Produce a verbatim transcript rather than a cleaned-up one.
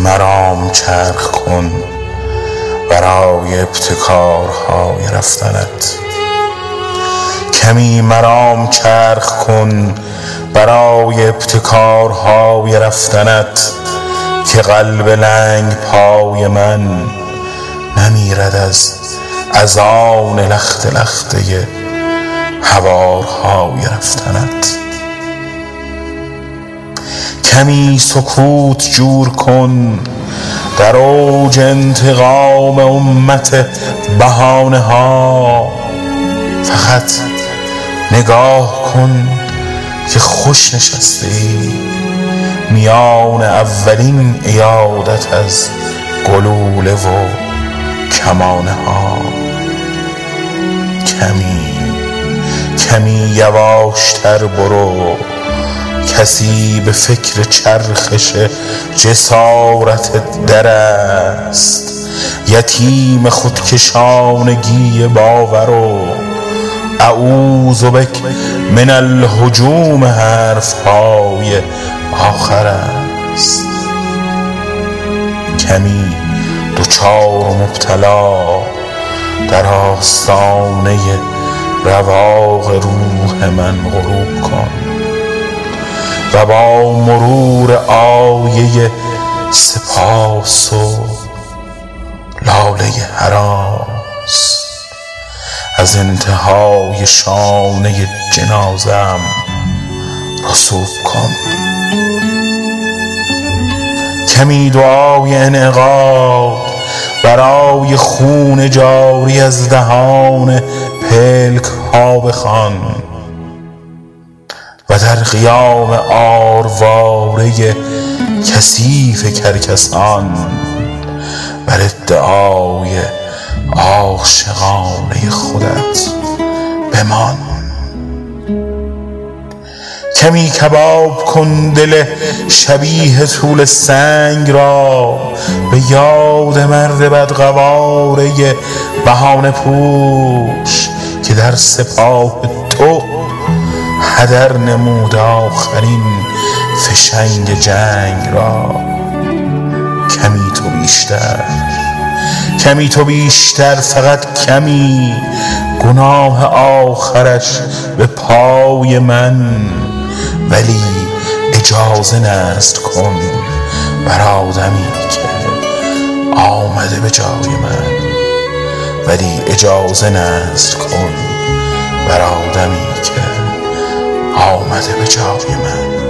مرام چرخ کن برای ابتکارهای رفتنت. کمی مرام چرخ کن برای ابتکارهای رفتنت، که قلب لنگ پای من نمیرد از اذان لخت لخته حوارهای رفتنت. کمی سکوت جور کن در اوج انتقام امت بهانه ها، فقط نگاه کن که خوش نشسته ای میان اولین عیادت از گلوله و کمانه ها. کمی کمی یواشتر برو، کسی به فکر چرخش جسارت در است. یتیم خودکشانگی باور و اعوذ بک من الهجوم حرفهای آخر است. کمی دوچار و مبتلا در آستانه رواق روح من غروب کن و با مرور آیه سپاس و لاله هراس از انتهای شانه جنازم رسوب کن. کمی دعای انعقاد برای خون جاری از دهان پلک ها بخوان و در قیام آرواره کثیف کرکسان بر ادعای عاشقانه خودت بمان. کمی کباب کن دل شبیه طول سنگ را به یاد مرد بدقواره بهانه پوش که در سپاه تو هدر نمود آخرین فشنگ جنگ را. کمی تو بیشتر کمی تو بیشتر فقط کمی گناه آخرش به پای من، ولی اجازه نست کن بر آدمی که آمده به جای من. ولی اجازه نست کن بر آدمی که آمده به جای من.